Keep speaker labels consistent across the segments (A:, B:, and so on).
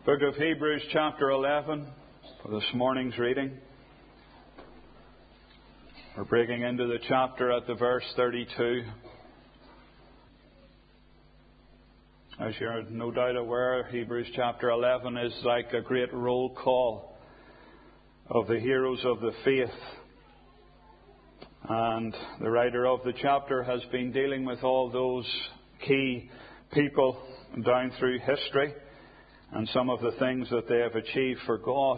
A: Book of Hebrews chapter 11 for this morning's reading. We're breaking into the chapter at the verse 32. As you're no doubt aware, Hebrews chapter 11 is like a great roll call of the heroes of the faith. And the writer of the chapter has been dealing with all those key people down through history and some of the things that they have achieved for God.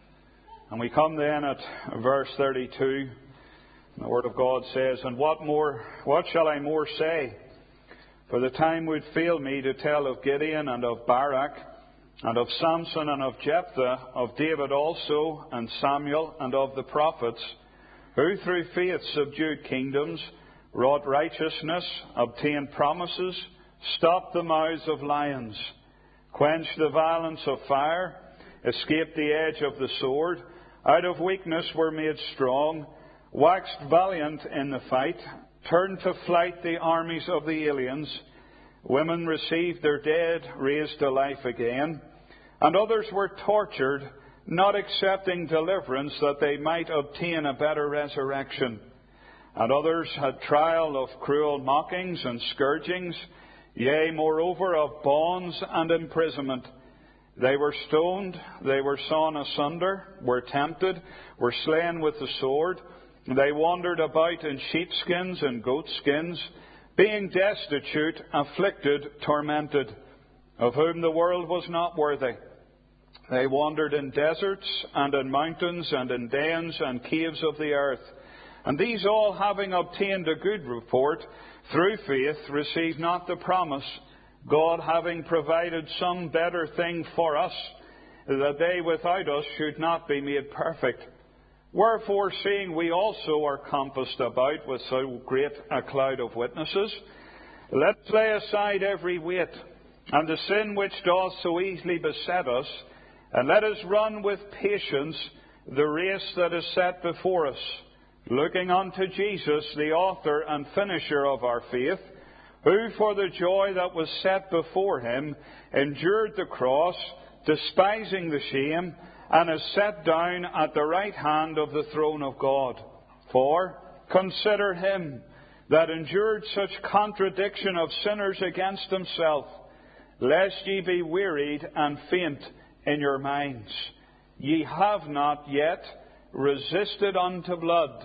A: And we come then at verse 32. The Word of God says, "And what shall I more say? For the time would fail me to tell of Gideon and of Barak, and of Samson and of Jephthah, of David also, and Samuel, and of the prophets, who through faith subdued kingdoms, wrought righteousness, obtained promises, stopped the mouths of lions, quenched the violence of fire, escaped the edge of the sword, out of weakness were made strong, waxed valiant in the fight, turned to flight the armies of the aliens. Women received their dead raised to life again, and others were tortured, not accepting deliverance that they might obtain a better resurrection. And others had trial of cruel mockings and scourgings, yea, moreover, of bonds and imprisonment. They were stoned, they were sawn asunder, were tempted, were slain with the sword. They wandered about in sheepskins and goatskins, being destitute, afflicted, tormented, of whom the world was not worthy. They wandered in deserts and in mountains and in dens and caves of the earth. And these all, having obtained a good report through faith, received not the promise, God having provided some better thing for us, that they without us should not be made perfect. Wherefore, seeing we also are compassed about with so great a cloud of witnesses, let's lay aside every weight, and the sin which doth so easily beset us, and let us run with patience the race that is set before us, looking unto Jesus, the author and finisher of our faith, who for the joy that was set before him endured the cross, despising the shame, and is set down at the right hand of the throne of God. For consider him that endured such contradiction of sinners against himself, lest ye be wearied and faint in your minds. Ye have not yet resisted unto blood,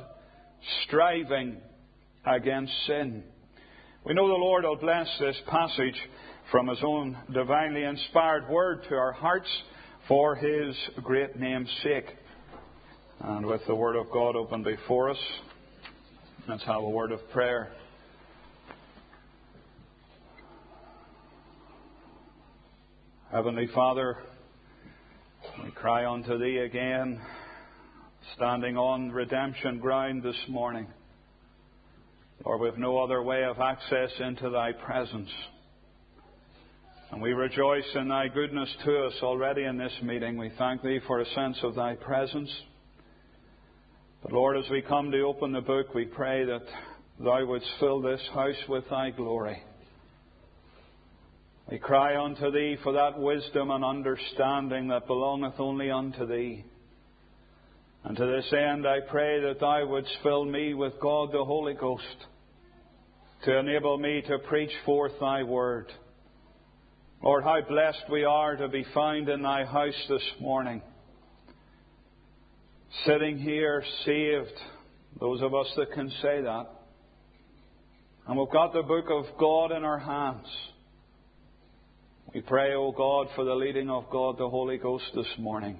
A: striving against sin." We know the Lord will bless this passage from His own divinely inspired word to our hearts for His great name's sake. And with the Word of God open before us, let's have a word of prayer. Heavenly Father, we cry unto Thee again, standing on redemption ground this morning. Lord, we have no other way of access into Thy presence. And we rejoice in Thy goodness to us already in this meeting. We thank Thee for a sense of Thy presence. But Lord, as we come to open the book, we pray that Thou wouldst fill this house with Thy glory. We cry unto Thee for that wisdom and understanding that belongeth only unto Thee. And to this end I pray that Thou wouldst fill me with God the Holy Ghost to enable me to preach forth Thy word. Lord, how blessed we are to be found in Thy house this morning, sitting here saved, those of us that can say that. And we've got the book of God in our hands. We pray, O God, for the leading of God the Holy Ghost this morning.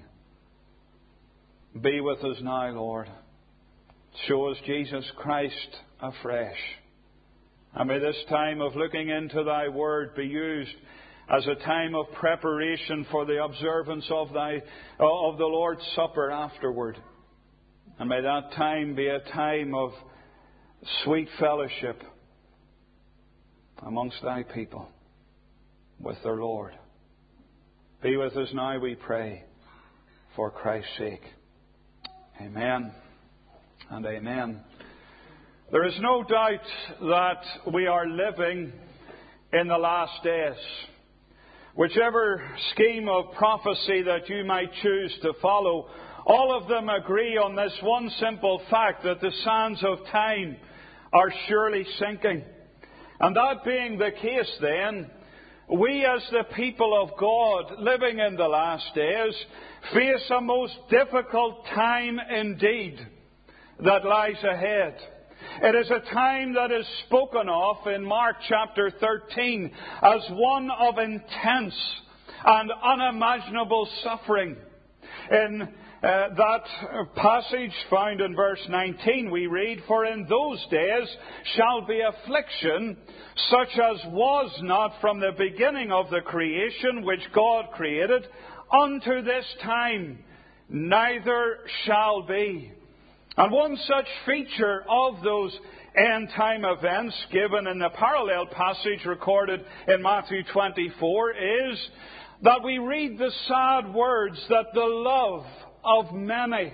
A: Be with us now, Lord. Show us Jesus Christ afresh. And may this time of looking into Thy Word be used as a time of preparation for the observance of the Lord's Supper afterward. And may that time be a time of sweet fellowship amongst Thy people with their Lord. Be with us now, we pray, for Christ's sake. Amen and amen. There is no doubt that we are living in the last days. whichever scheme of prophecy that you might choose to follow, all of them agree on this one simple fact, that the sands of time are surely sinking. And that being the case then, we as the people of God living in the last days face a most difficult time indeed that lies ahead. It is a time that is spoken of in Mark chapter 13 as one of intense and unimaginable suffering. In that passage found in verse 19, we read, "For in those days shall be affliction, such as was not from the beginning of the creation which God created, unto this time, neither shall be." And one such feature of those end-time events given in the parallel passage recorded in Matthew 24 is that we read the sad words that the love of many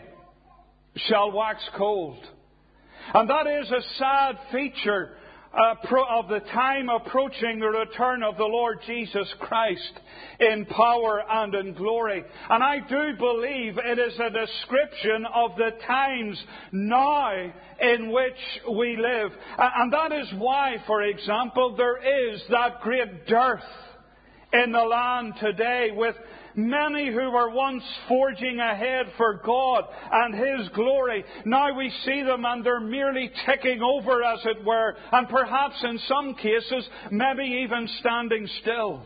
A: shall wax cold. And that is a sad feature of the time approaching the return of the Lord Jesus Christ in power and in glory. And I do believe it is a description of the times now in which we live. And that is why, for example, there is that great dearth in the land today, with many who were once forging ahead for God and His glory. Now we see them and they're merely ticking over, as it were, and perhaps in some cases maybe even standing still.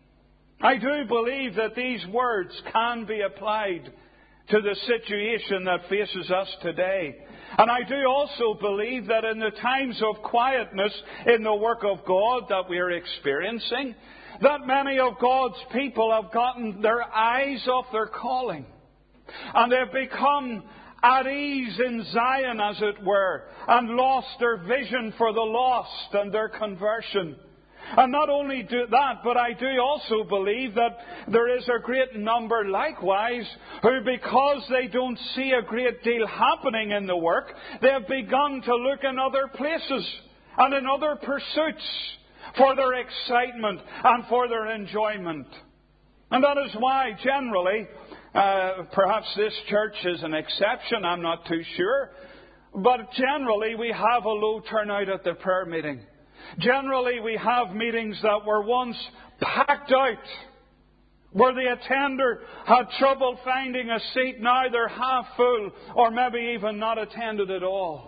A: I do believe that these words can be applied to the situation that faces us today. And I do also believe that in the times of quietness in the work of God that we are experiencing, that many of God's people have gotten their eyes off their calling. And they've become at ease in Zion, as it were, and lost their vision for the lost and their conversion. And not only do that, but I do also believe that there is a great number likewise who, because they don't see a great deal happening in the work, they have begun to look in other places and in other pursuits for their excitement and for their enjoyment. And that is why generally, perhaps this church is an exception, I'm not too sure, but generally we have a low turnout at the prayer meeting. Generally we have meetings that were once packed out, where the attender had trouble finding a seat. Now they're half full, or maybe even not attended at all.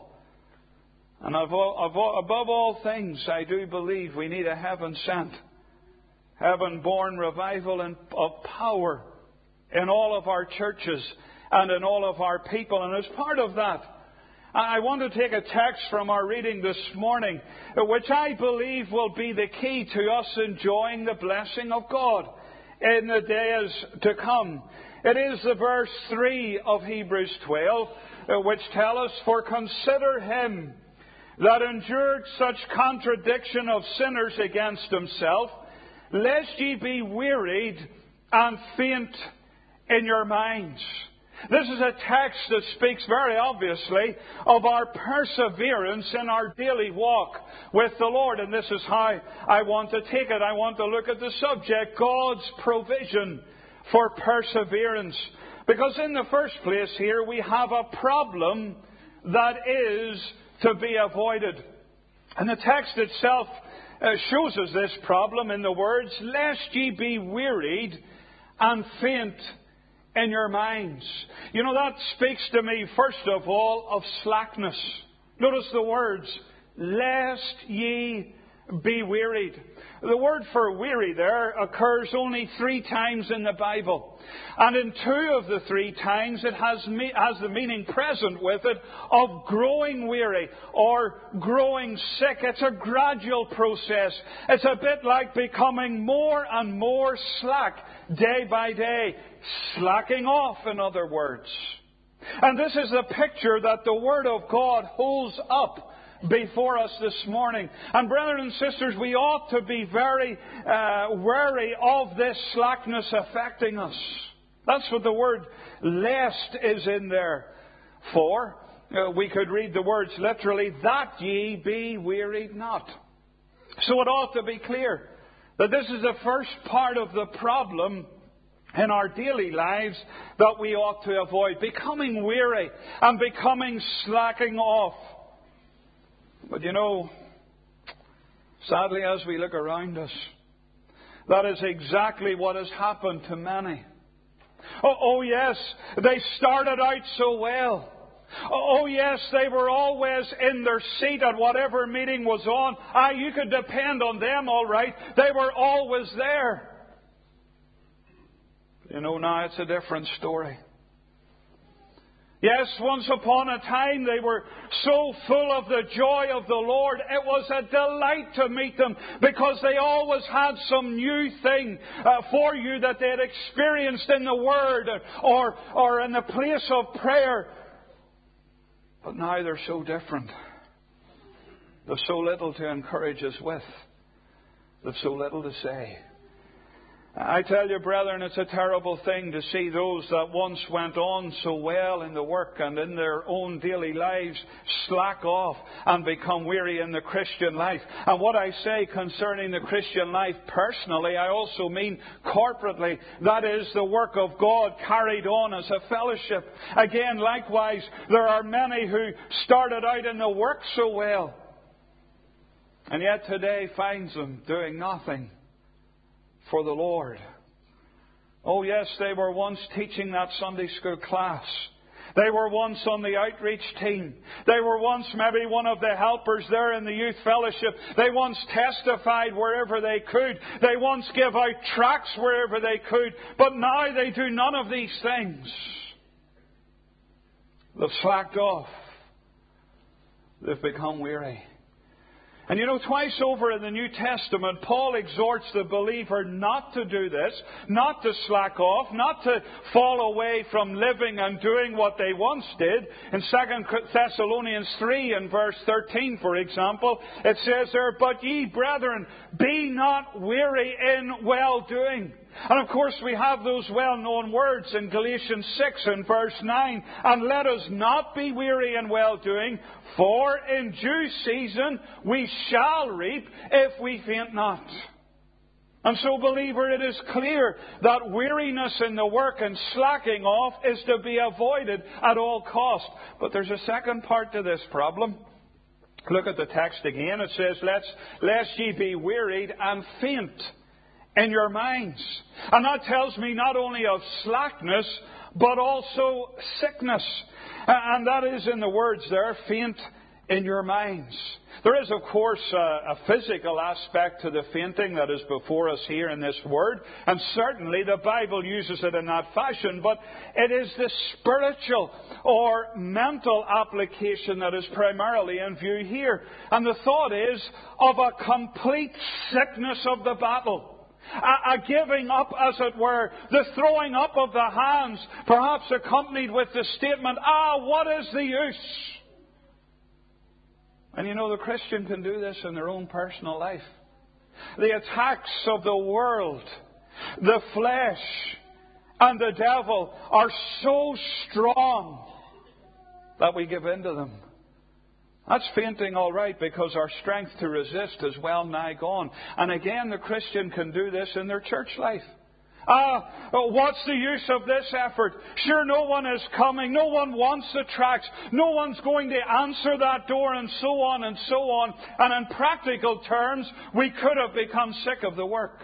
A: And above all things, I do believe we need a heaven-sent, heaven-born revival of power in all of our churches and in all of our people. And as part of that, I want to take a text from our reading this morning, which I believe will be the key to us enjoying the blessing of God in the days to come. It is the verse 3 of Hebrews 12, which tell us, "For consider Him that endured such contradiction of sinners against Himself, lest ye be wearied and faint in your minds." This is a text that speaks very obviously of our perseverance in our daily walk with the Lord. And this is how I want to take it. I want to look at the subject, God's provision for perseverance. Because in the first place here we have a problem that is to be avoided. And the text itself shows us this problem in the words, "Lest ye be wearied and faint in your minds." You know, that speaks to me, first of all, of slackness. Notice the words, "Lest ye be wearied." The word for weary there occurs only 3 times in the Bible. And in 2 of the 3 times it has the meaning present with it of growing weary or growing sick. It's a gradual process. It's a bit like becoming more and more slack day by day. Slacking off, in other words. And this is the picture that the Word of God holds up before us this morning. And brethren and sisters, we ought to be very wary of this slackness affecting us. That's what the word "lest" is in there for. We could read the words literally, "that ye be wearied not." So it ought to be clear That this is the first part of the problem in our daily lives that we ought to avoid. Becoming weary and becoming slacking off. But you know, sadly, as we look around us, that is exactly what has happened to many. Oh yes, they started out so well. Oh yes, they were always in their seat at whatever meeting was on. You could depend on them all right. They were always there. You know, now it's a different story. Yes, once upon a time they were so full of the joy of the Lord, it was a delight to meet them because they always had some new thing for you that they had experienced in the Word or in the place of prayer. But now they're so different. There's so little to encourage us with. There's so little to say. I tell you, brethren, it's a terrible thing to see those that once went on so well in the work and in their own daily lives slack off and become weary in the Christian life. And what I say concerning the Christian life personally, I also mean corporately. That is the work of God carried on as a fellowship. Again, likewise, there are many who started out in the work so well, and yet today finds them doing nothing for the Lord. Oh yes, they were once teaching that Sunday school class. They were once on the outreach team. They were once maybe one of the helpers there in the youth fellowship. They once testified wherever they could. They once gave out tracts wherever they could. But now they do none of these things. They've slacked off. They've become weary. And you know, twice over in the New Testament, Paul exhorts the believer not to do this, not to slack off, not to fall away from living and doing what they once did. In 2 Thessalonians 3 and verse 13, for example, it says there, "But ye, brethren, be not weary in well-doing." And of course we have those well-known words in Galatians 6 and verse 9. "And let us not be weary in well-doing, for in due season we shall reap if we faint not." And so, believer, it is clear that weariness in the work and slacking off is to be avoided at all cost. But there's a second part to this problem. Look at the text again. It says, "Lest ye be wearied and faint in your minds." And that tells me not only of slackness, but also sickness. And that is in the words there, faint in your minds. There is, of course, a physical aspect to the fainting that is before us here in this word. And certainly the Bible uses it in that fashion. But it is the spiritual or mental application that is primarily in view here. And the thought is of a complete sickness of the battle. A giving up, as it were, the throwing up of the hands, perhaps accompanied with the statement, what is the use? And you know, the Christian can do this in their own personal life. The attacks of the world, the flesh, and the devil are so strong that we give in to them. That's fainting all right, because our strength to resist is well nigh gone. And again, the Christian can do this in their church life. What's the use of this effort? Sure, no one is coming. No one wants the tracts. No one's going to answer that door, and so on and so on. And in practical terms, we could have become sick of the work.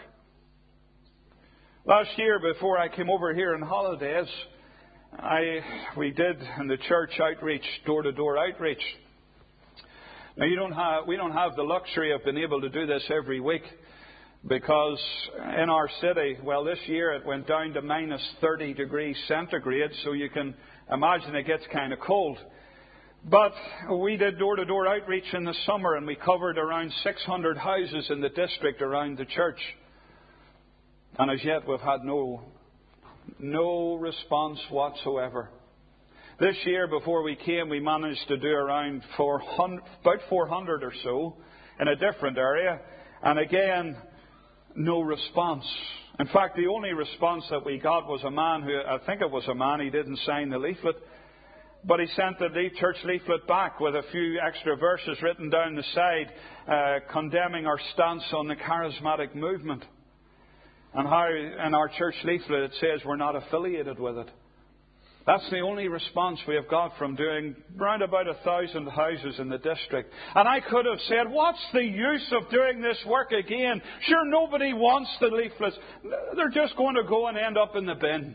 A: Last year, before I came over here on holidays, we did in the church outreach, door-to-door outreach. Now, we don't have the luxury of being able to do this every week, because in our city, well, this year it went down to minus 30 degrees centigrade, so you can imagine it gets kind of cold. But we did door-to-door outreach in the summer, and we covered around 600 houses in the district around the church. And as yet we've had no response whatsoever. This year, before we came, we managed to do around about 400 or so in a different area. And again, no response. In fact, the only response that we got was a man who, I think it was a man, he didn't sign the leaflet. But he sent the church leaflet back with a few extra verses written down the side, condemning our stance on the charismatic movement. And how in our church leaflet it says we're not affiliated with it. That's the only response we have got from doing round about 1,000 houses in the district. And I could have said, what's the use of doing this work again? Sure, nobody wants the leaflets. They're just going to go and end up in the bin.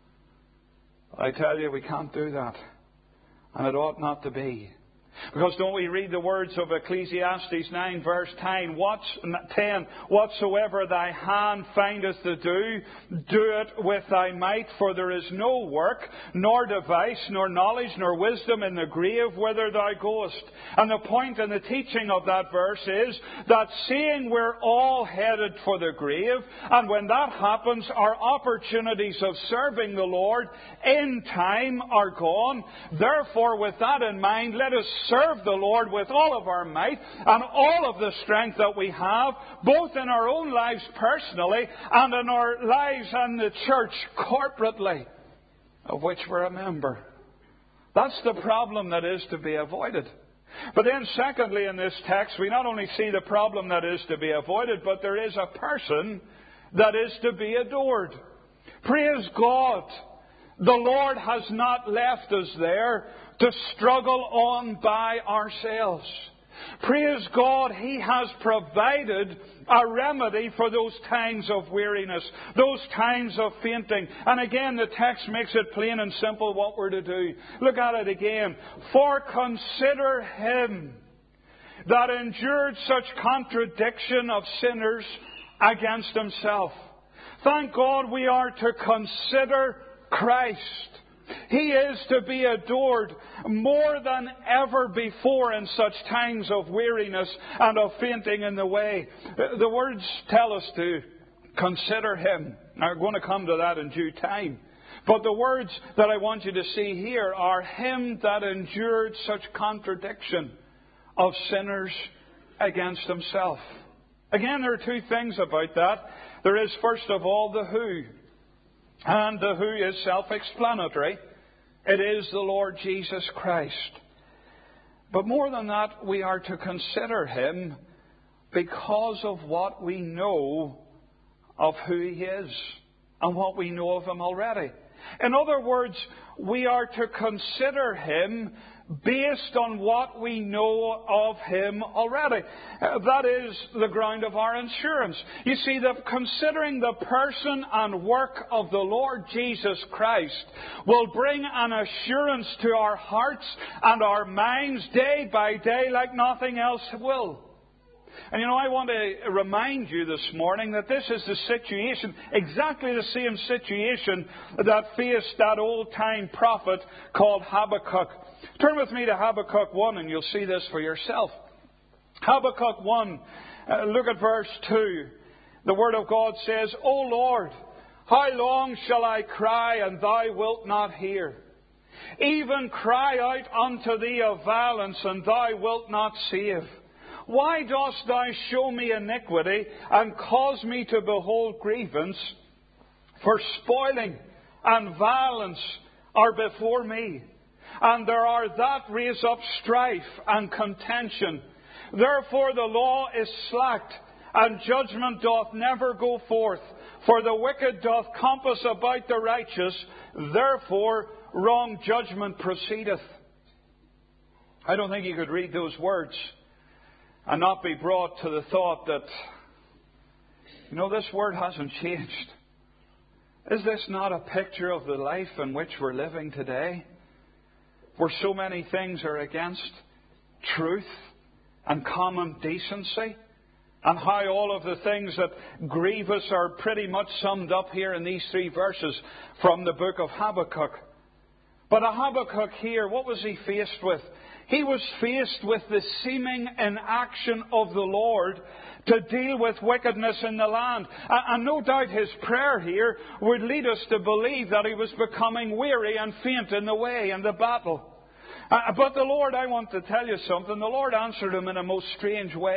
A: I tell you, we can't do that. And it ought not to be. Because don't we read the words of Ecclesiastes 9 verse 10, whatsoever thy hand findeth to do, do it with thy might, for there is no work, nor device, nor knowledge, nor wisdom in the grave whither thou goest. And the point in the teaching of that verse is that seeing we're all headed for the grave, and when that happens, our opportunities of serving the Lord in time are gone. Therefore, with that in mind, let us serve the Lord with all of our might and all of the strength that we have, both in our own lives personally and in our lives and the church corporately, of which we're a member. That's the problem that is to be avoided. But then secondly, in this text, we not only see the problem that is to be avoided, but there is a person that is to be adored. Praise God! The Lord has not left us there to struggle on by ourselves. Praise God, He has provided a remedy for those times of weariness, those times of fainting. And again, the text makes it plain and simple what we're to do. Look at it again. For consider Him that endured such contradiction of sinners against Himself. Thank God we are to consider Christ. He is to be adored more than ever before in such times of weariness and of fainting in the way. The words tell us to consider Him. Now, we're going to come to that in due time. But the words that I want you to see here are Him that endured such contradiction of sinners against Himself. Again, there are two things about that. There is, first of all, the who. And the who is self-explanatory. It is the Lord Jesus Christ. But more than that, we are to consider Him because of what we know of who He is and what we know of Him already. In other words, we are to consider Him based on what we know of Him already. That is the ground of our insurance. You see, that considering the person and work of the Lord Jesus Christ will bring an assurance to our hearts and our minds day by day like nothing else will. And you know, I want to remind you this morning that this is the situation, exactly the same situation that faced that old-time prophet called Habakkuk. Turn with me to Habakkuk 1 and you'll see this for yourself. Habakkuk 1, look at verse 2. The Word of God says, O Lord, how long shall I cry and Thou wilt not hear? Even cry out unto Thee of violence and Thou wilt not save. Why dost Thou show me iniquity and cause me to behold grievance? For spoiling and violence are before me, and there are that raise up strife and contention. Therefore the law is slacked, and judgment doth never go forth. For the wicked doth compass about the righteous, therefore wrong judgment proceedeth. I don't think you could read those words and not be brought to the thought that, you know, this word hasn't changed. Is this not a picture of the life in which we're living today? Where so many things are against truth and common decency, and how all of the things that grieve us are pretty much summed up here in these 3 verses from the book of Habakkuk. But Habakkuk here, what was he faced with? He was faced with the seeming inaction of the Lord to deal with wickedness in the land. And no doubt his prayer here would lead us to believe that he was becoming weary and faint in the way, in the battle. But the Lord, I want to tell you something, the Lord answered him in a most strange way.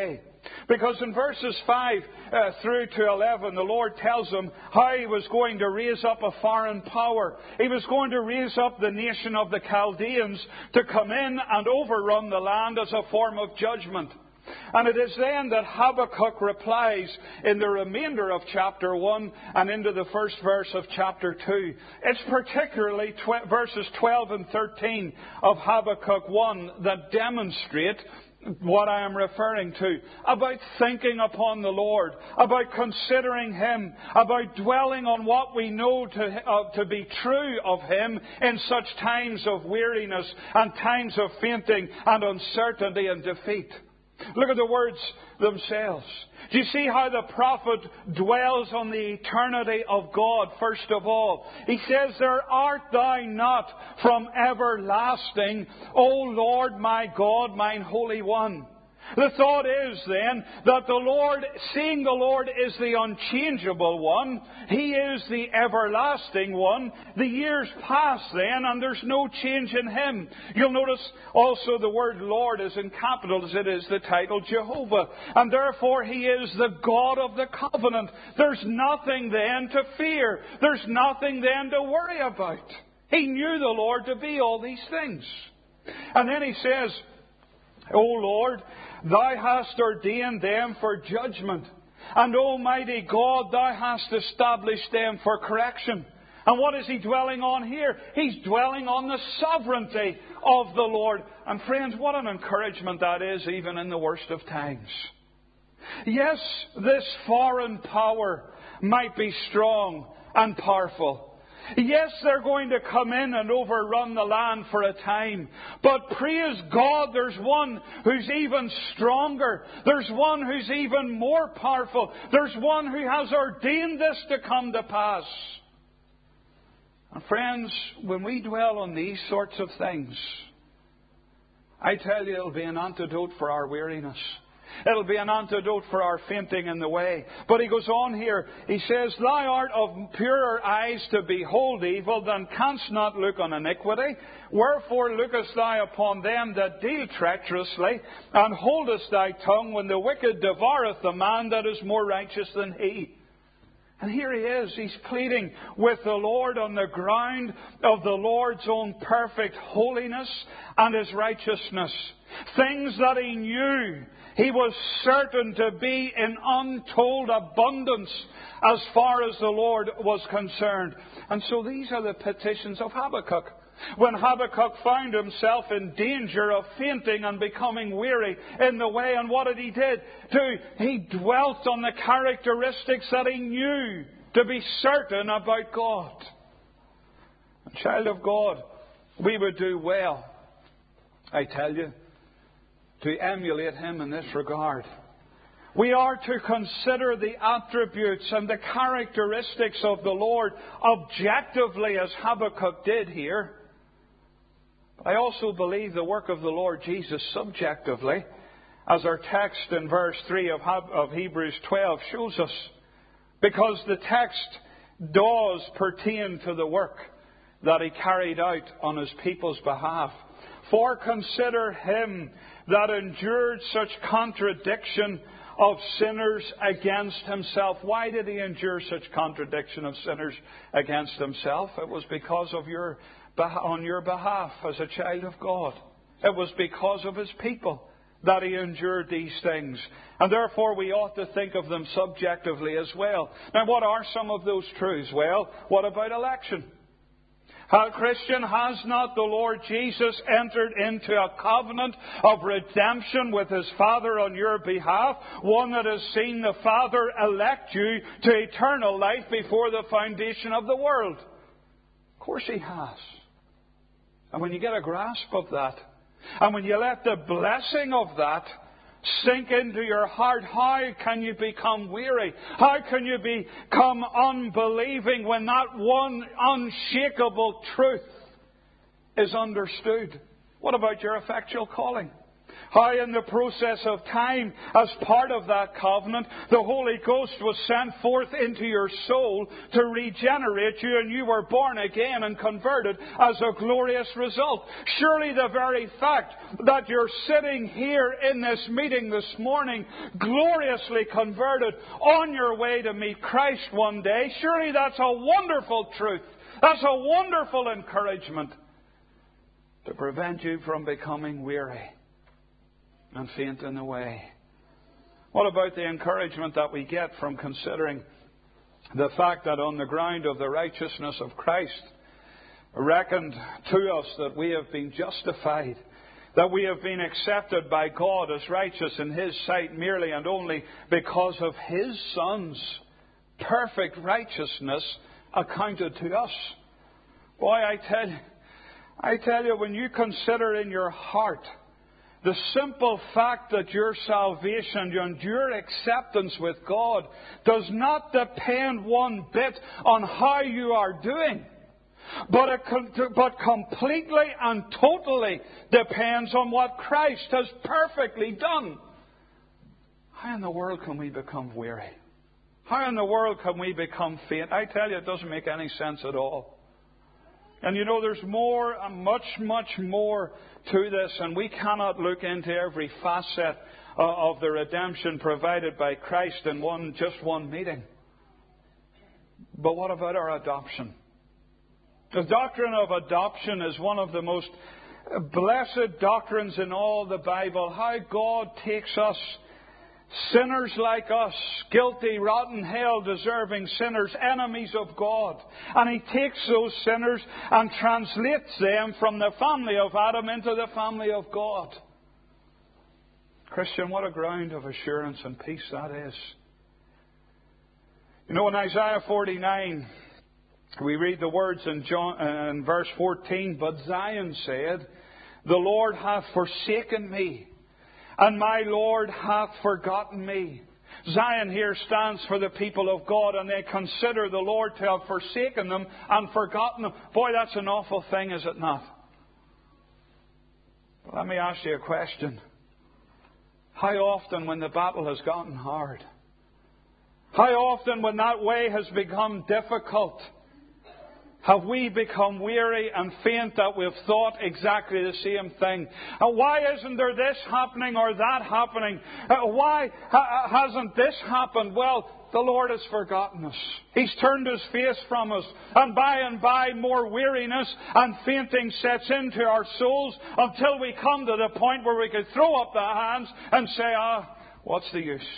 A: Because in verses 5 through to 11, the Lord tells them how He was going to raise up a foreign power. He was going to raise up the nation of the Chaldeans to come in and overrun the land as a form of judgment. And it is then that Habakkuk replies in the remainder of chapter 1 and into the first verse of chapter 2. It's particularly verses 12 and 13 of Habakkuk 1 that demonstrate what I am referring to, about thinking upon the Lord, about considering Him, about dwelling on what we know to be true of Him in such times of weariness and times of fainting and uncertainty and defeat. Look at the words themselves. Do you see how the prophet dwells on the eternity of God, first of all? He says, "There art thou not from everlasting, O Lord my God, mine Holy One." The thought is then that the Lord, seeing the Lord is the unchangeable one, He is the everlasting one. The years pass then and there's no change in Him. You'll notice also the word Lord is in capitals. It is the title Jehovah. And therefore He is the God of the covenant. There's nothing then to fear. There's nothing then to worry about. He knew the Lord to be all these things. And then He says, "O Lord, Thou hast ordained them for judgment, and Almighty God, Thou hast established them for correction." And what is He dwelling on here? He's dwelling on the sovereignty of the Lord. And friends, what an encouragement that is, even in the worst of times. Yes, this foreign power might be strong and powerful. Yes, they're going to come in and overrun the land for a time. But praise God, there's one who's even stronger. There's one who's even more powerful. There's one who has ordained this to come to pass. And friends, when we dwell on these sorts of things, I tell you, it'll be an antidote for our weariness. It'll be an antidote for our fainting in the way. But he goes on here. He says, "Thou art of purer eyes to behold evil, than canst not look on iniquity. Wherefore lookest thou upon them that deal treacherously, and holdest thy tongue when the wicked devoureth the man that is more righteous than he." And here he is. He's pleading with the Lord on the ground of the Lord's own perfect holiness and His righteousness. Things that he knew he was certain to be in untold abundance as far as the Lord was concerned. And so these are the petitions of Habakkuk. When Habakkuk found himself in danger of fainting and becoming weary in the way, and what did he do? He dwelt on the characteristics that he knew to be certain about God. And child of God, we would do well, I tell you, to emulate Him in this regard. We are to consider the attributes and the characteristics of the Lord objectively, as Habakkuk did here. I also believe the work of the Lord Jesus subjectively, as our text in verse 3 of Hebrews 12 shows us. Because the text does pertain to the work that He carried out on His people's behalf. "For consider Him that endured such contradiction of sinners against Himself." Why did He endure such contradiction of sinners against Himself? It was because of on your behalf as a child of God. It was because of His people that He endured these things. And therefore we ought to think of them subjectively as well. Now, what are some of those truths? Well, what about election? Christian, has not the Lord Jesus entered into a covenant of redemption with His Father on your behalf? One that has seen the Father elect you to eternal life before the foundation of the world. Of course He has. And when you get a grasp of that, and when you let the blessing of that sink into your heart, how can you become weary? How can you become unbelieving when that one unshakable truth is understood? What about your effectual calling? How in the process of time, as part of that covenant, the Holy Ghost was sent forth into your soul to regenerate you, and you were born again and converted as a glorious result. Surely the very fact that you're sitting here in this meeting this morning, gloriously converted, on your way to meet Christ one day, surely that's a wonderful truth. That's a wonderful encouragement to prevent you from becoming weary and fainting away. What about the encouragement that we get from considering the fact that on the ground of the righteousness of Christ, reckoned to us that we have been justified, that we have been accepted by God as righteous in His sight merely and only because of His Son's perfect righteousness accounted to us. Boy, I tell you, when you consider in your heart the simple fact that your salvation and your acceptance with God does not depend one bit on how you are doing, but completely and totally depends on what Christ has perfectly done. How in the world can we become weary? How in the world can we become faint? I tell you, it doesn't make any sense at all. And you know, there's more, much more to this, and we cannot look into every facet of the redemption provided by Christ in just one meeting. But what about our adoption? The doctrine of adoption is one of the most blessed doctrines in all the Bible. How God takes us, sinners like us, guilty, rotten, hell-deserving sinners, enemies of God. And He takes those sinners and translates them from the family of Adam into the family of God. Christian, what a ground of assurance and peace that is. You know, in Isaiah 49, we read the words in verse 14, "But Zion said, The Lord hath forsaken me, and my Lord hath forgotten me." Zion here stands for the people of God, and they consider the Lord to have forsaken them and forgotten them. Boy, that's an awful thing, is it not? Let me ask you a question. How often when the battle has gotten hard, how often when that way has become difficult, have we become weary and faint that we've thought exactly the same thing? Why isn't there this happening or that happening? Why hasn't this happened? Well, the Lord has forgotten us. He's turned His face from us. And by more weariness and fainting sets into our souls until we come to the point where we could throw up the hands and say, what's the use?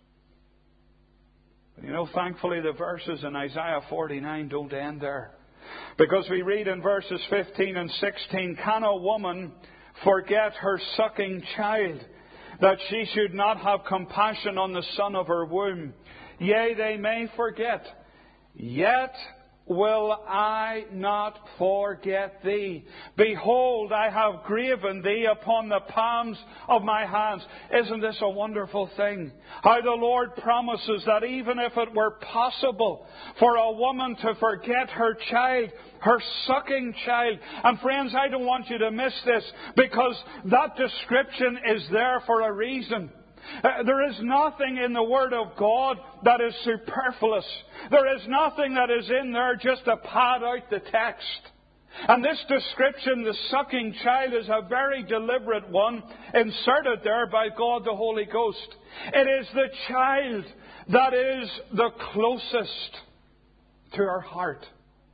A: But you know, thankfully the verses in Isaiah 49 don't end there. Because we read in verses 15 and 16, "Can a woman forget her sucking child, that she should not have compassion on the son of her womb? Yea, they may forget, yet will I not forget thee. Behold, I have graven thee upon the palms of my hands." Isn't this a wonderful thing? How the Lord promises that even if it were possible for a woman to forget her child, her sucking child. And friends, I don't want you to miss this, because that description is there for a reason. There is nothing in the Word of God that is superfluous. There is nothing that is in there just to pad out the text. And this description, the sucking child, is a very deliberate one inserted there by God the Holy Ghost. It is the child that is the closest to our heart.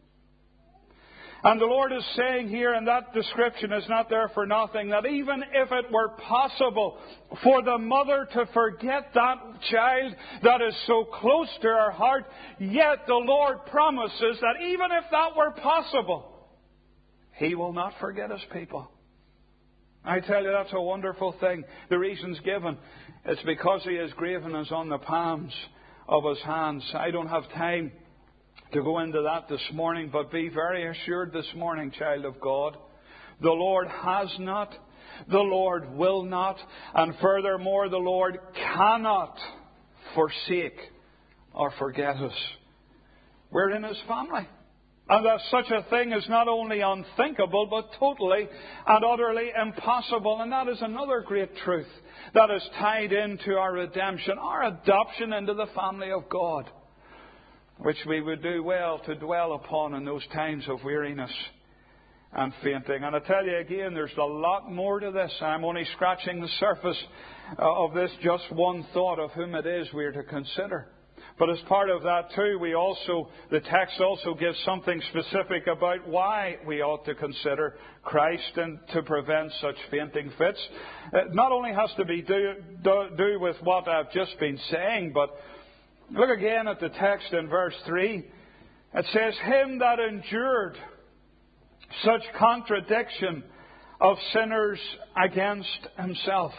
A: And the Lord is saying here, and that description is not there for nothing, that even if it were possible for the mother to forget that child that is so close to her heart, yet the Lord promises that even if that were possible, He will not forget His people. I tell you, that's a wonderful thing. The reason's given. It's because He has graven us on the palms of His hands. I don't have time to go into that this morning, but be very assured this morning, child of God, the Lord has not, the Lord will not, and furthermore, the Lord cannot forsake or forget us. We're in His family. And that such a thing is not only unthinkable, but totally and utterly impossible. And that is another great truth that is tied into our redemption, our adoption into the family of God, which we would do well to dwell upon in those times of weariness and fainting. And I tell you again, there's a lot more to this. I'm only scratching the surface of this, just one thought of whom it is we're to consider. But as part of that too, the text also gives something specific about why we ought to consider Christ and to prevent such fainting fits. It not only has to be do with what I've just been saying, but look again at the text in verse 3. It says, him that endured such contradiction of sinners against himself.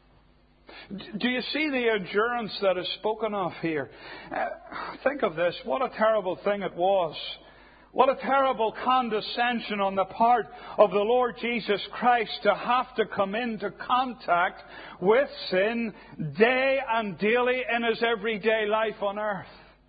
A: Do you see the endurance that is spoken of here? Think of this. What a terrible thing it was. What a terrible condescension on the part of the Lord Jesus Christ to have to come into contact with sin day and daily in His everyday life on earth.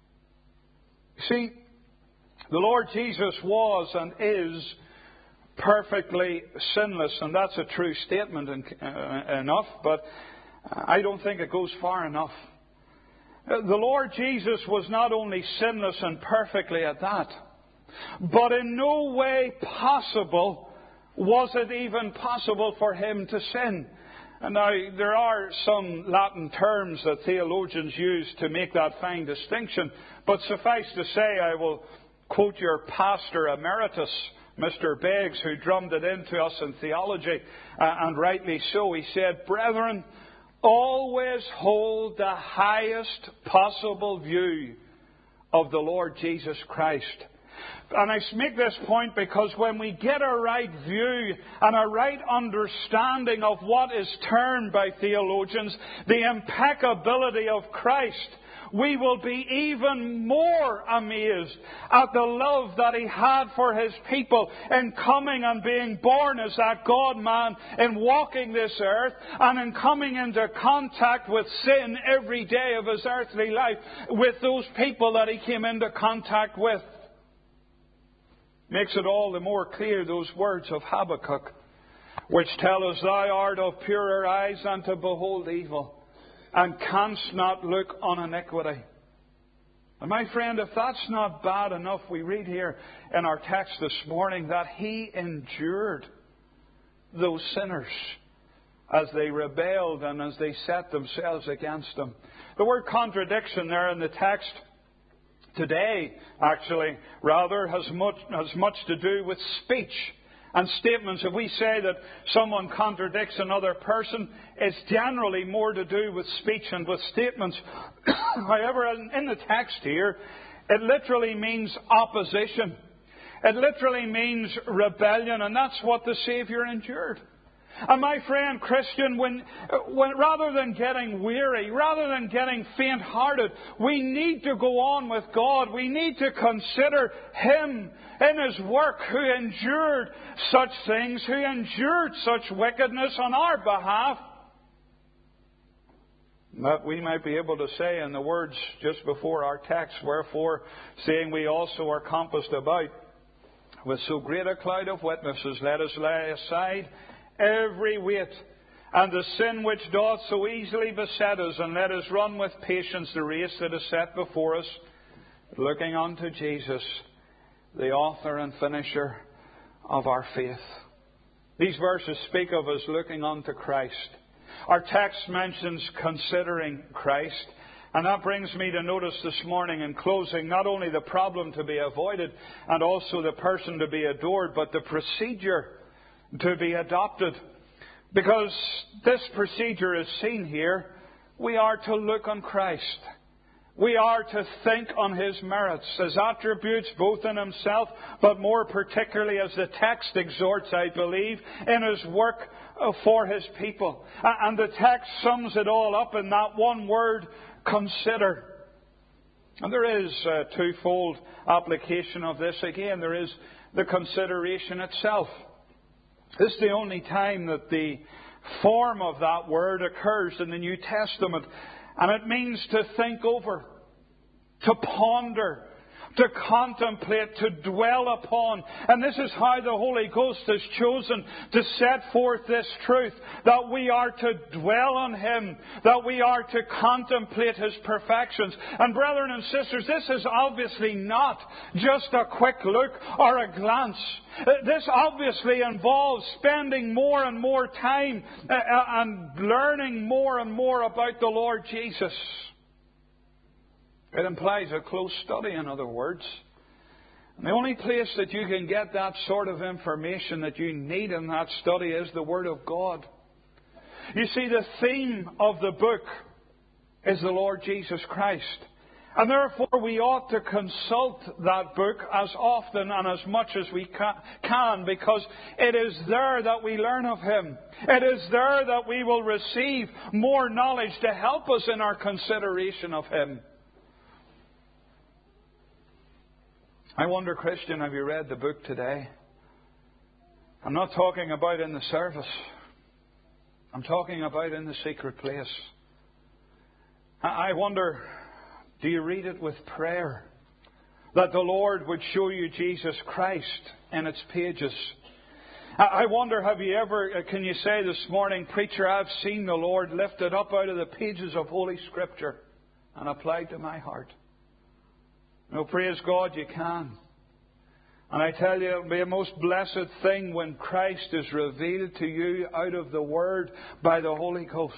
A: See, the Lord Jesus was and is perfectly sinless, and that's a true statement enough, but I don't think it goes far enough. The Lord Jesus was not only sinless and perfectly at that, but in no way possible was it even possible for Him to sin. And now, there are some Latin terms that theologians use to make that fine distinction, but suffice to say, I will quote your pastor emeritus, Mr. Beggs, who drummed it into us in theology, and rightly so. He said, brethren, always hold the highest possible view of the Lord Jesus Christ. And I make this point because when we get a right view and a right understanding of what is termed by theologians the impeccability of Christ, we will be even more amazed at the love that He had for His people in coming and being born as that God-man, in walking this earth, and in coming into contact with sin every day of His earthly life with those people that He came into contact with. Makes it all the more clear, those words of Habakkuk, which tell us, thou art of purer eyes than to behold evil, and canst not look on iniquity. And my friend, if that's not bad enough, we read here in our text this morning that He endured those sinners as they rebelled and as they set themselves against Him. The word contradiction there in the text today, actually, rather, has much to do with speech and statements. If we say that someone contradicts another person, it's generally more to do with speech and with statements. However, in the text here, it literally means opposition. It literally means rebellion, and that's what the Saviour endured. And my friend Christian, when rather than getting weary, rather than getting faint-hearted, we need to go on with God. We need to consider Him in His work, who endured such things, who endured such wickedness on our behalf, that we might be able to say in the words just before our text, wherefore, seeing we also are compassed about with so great a cloud of witnesses, let us lay aside every weight and the sin which doth so easily beset us, and let us run with patience the race that is set before us, looking unto Jesus, the author and finisher of our faith. These verses speak of us looking unto Christ. Our text mentions considering Christ, and that brings me to notice this morning in closing not only the problem to be avoided and also the person to be adored, but the procedure to be adopted. Because this procedure is seen here. We are to look on Christ. We are to think on His merits, His attributes, both in Himself, but more particularly, as the text exhorts, I believe, in His work for His people. And the text sums it all up in that one word, consider. And there is a twofold application of this. Again, there is the consideration itself. This is the only time that the form of that word occurs in the New Testament. And it means to think over, to ponder, to contemplate, to dwell upon. And this is how the Holy Ghost has chosen to set forth this truth, that we are to dwell on Him, that we are to contemplate His perfections. And brethren and sisters, this is obviously not just a quick look or a glance. This obviously involves spending more and more time and learning more and more about the Lord Jesus. It implies a close study, in other words. And the only place that you can get that sort of information that you need in that study is the Word of God. You see, the theme of the book is the Lord Jesus Christ. And therefore we ought to consult that book as often and as much as we can, because it is there that we learn of Him. It is there that we will receive more knowledge to help us in our consideration of Him. I wonder, Christian, have you read the book today? I'm not talking about in the service. I'm talking about in the secret place. I wonder, do you read it with prayer? That the Lord would show you Jesus Christ in its pages. I wonder, have you ever, can you say this morning, preacher, I've seen the Lord lifted up out of the pages of Holy Scripture and applied to my heart? No, praise God, you can. And I tell you, it'll be a most blessed thing when Christ is revealed to you out of the Word by the Holy Ghost.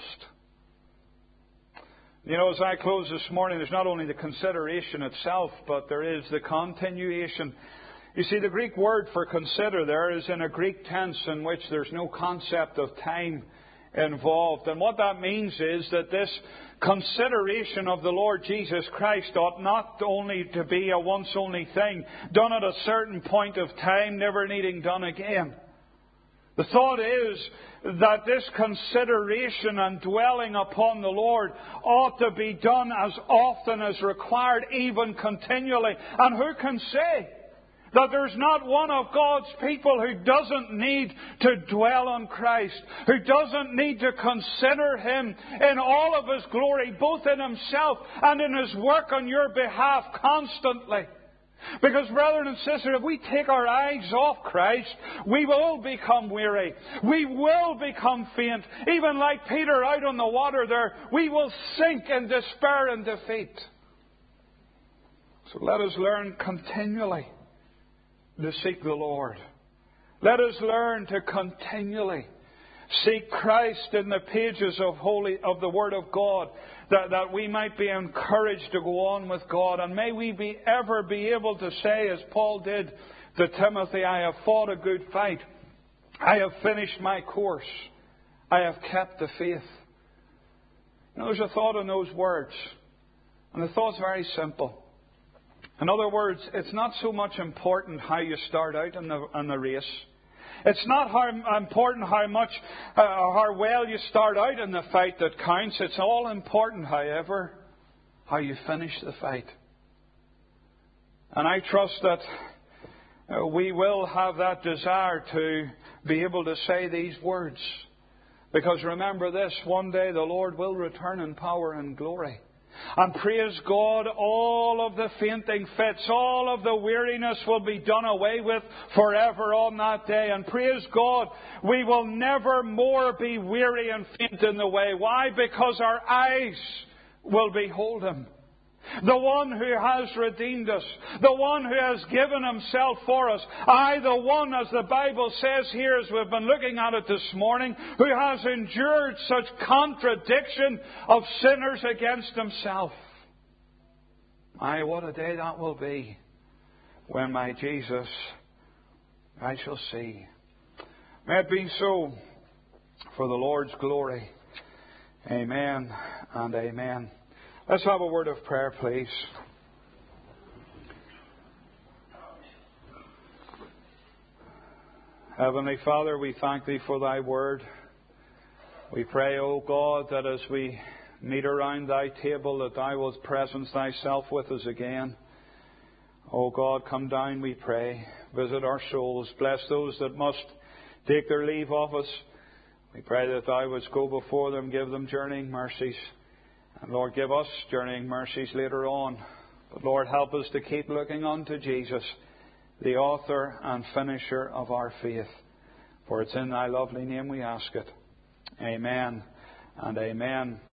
A: You know, as I close this morning, there's not only the consideration itself, but there is the continuation. You see, the Greek word for consider there is in a Greek tense in which there's no concept of time involved. And what that means is that this consideration of the Lord Jesus Christ ought not only to be a once-only thing, done at a certain point of time, never needing done again. The thought is that this consideration and dwelling upon the Lord ought to be done as often as required, even continually. And who can say that there's not one of God's people who doesn't need to dwell on Christ, who doesn't need to consider Him in all of His glory, both in Himself and in His work on your behalf constantly? Because, brethren and sisters, if we take our eyes off Christ, we will become weary. We will become faint. Even like Peter out on the water there, we will sink in despair and defeat. So let us learn continually to seek the Lord. Let us learn to continually seek Christ in the pages of the Word of God, that we might be encouraged to go on with God. And may we ever be able to say, as Paul did to Timothy, I have fought a good fight. I have finished my course. I have kept the faith. You know, there's a thought in those words. And the thought's very simple. In other words, it's not so much important how you start out in the race. It's not important how well you start out in the fight that counts. It's all important, however, how you finish the fight. And I trust that we will have that desire to be able to say these words. Because remember this, one day the Lord will return in power and glory. And praise God, all of the fainting fits, all of the weariness will be done away with forever on that day. And praise God, we will never more be weary and faint in the way. Why? Because our eyes will behold Him. The one who has redeemed us. The one who has given Himself for us. The one, as the Bible says here, as we've been looking at it this morning, who has endured such contradiction of sinners against Himself. What a day that will be when my Jesus I shall see. May it be so for the Lord's glory. Amen and amen. Let's have a word of prayer, please. Heavenly Father, we thank Thee for Thy word. We pray, O God, that as we meet around Thy table, that Thou wilt presence Thyself with us again. O God, come down, we pray. Visit our souls. Bless those that must take their leave of us. We pray that Thou wouldst go before them, give them journeying mercies. And Lord, give us journeying mercies later on But Lord, help us to keep looking unto Jesus, the author and finisher of our faith. For it's in Thy lovely name we ask it. Amen and amen.